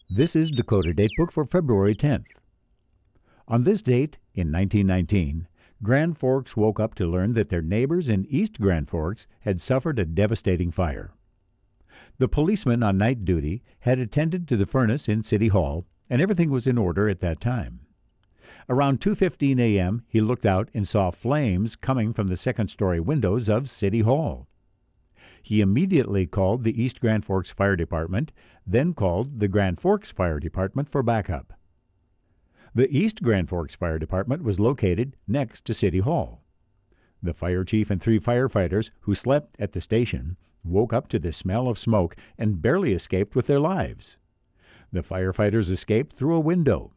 This is Dakota Datebook for February 10th. On this date, in 1919, Grand Forks woke up to learn that their neighbors in East Grand Forks had suffered a devastating fire. The policeman on night duty had attended to the furnace in City Hall, and everything was in order at that time. Around 2:15 a.m., he looked out and saw flames coming from the second-story windows of City Hall. He immediately called the East Grand Forks Fire Department, then called the Grand Forks Fire Department for backup. The East Grand Forks Fire Department was located next to City Hall. The fire chief and 3 firefighters who slept at the station woke up to the smell of smoke and barely escaped with their lives. The firefighters escaped through a window.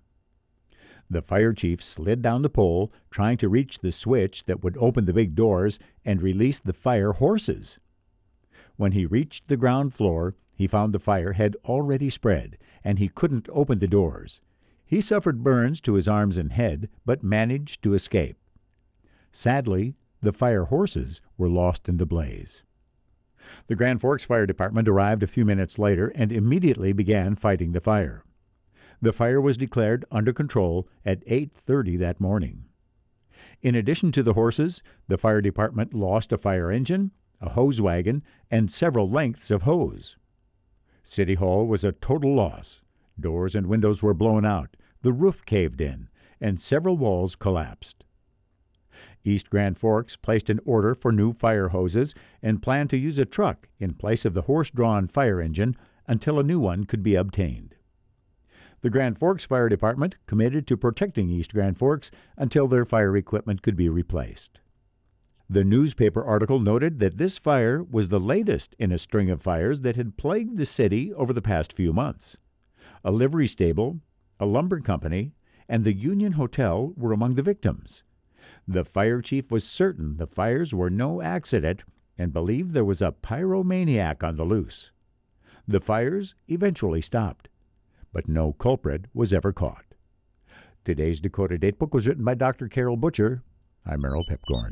The fire chief slid down the pole, trying to reach the switch that would open the big doors and release the fire horses. When he reached the ground floor, he found the fire had already spread, and he couldn't open the doors. He suffered burns to his arms and head, but managed to escape. Sadly, the fire horses were lost in the blaze. The Grand Forks Fire Department arrived a few minutes later and immediately began fighting the fire. The fire was declared under control at 8:30 that morning. In addition to the horses, the fire department lost a fire engine, a hose wagon, and several lengths of hose. City Hall was a total loss. Doors and windows were blown out, the roof caved in, and several walls collapsed. East Grand Forks placed an order for new fire hoses and planned to use a truck in place of the horse-drawn fire engine until a new one could be obtained. The Grand Forks Fire Department committed to protecting East Grand Forks until their fire equipment could be replaced. The newspaper article noted that this fire was the latest in a string of fires that had plagued the city over the past few months. A livery stable, a lumber company, and the Union Hotel were among the victims. The fire chief was certain the fires were no accident and believed there was a pyromaniac on the loose. The fires eventually stopped, but no culprit was ever caught. Today's Dakota Datebook was written by Dr. Carol Butcher. I'm Merrill Pipgorn.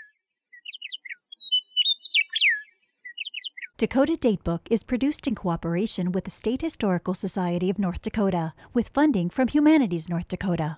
Dakota Datebook is produced in cooperation with the State Historical Society of North Dakota, with funding from Humanities North Dakota.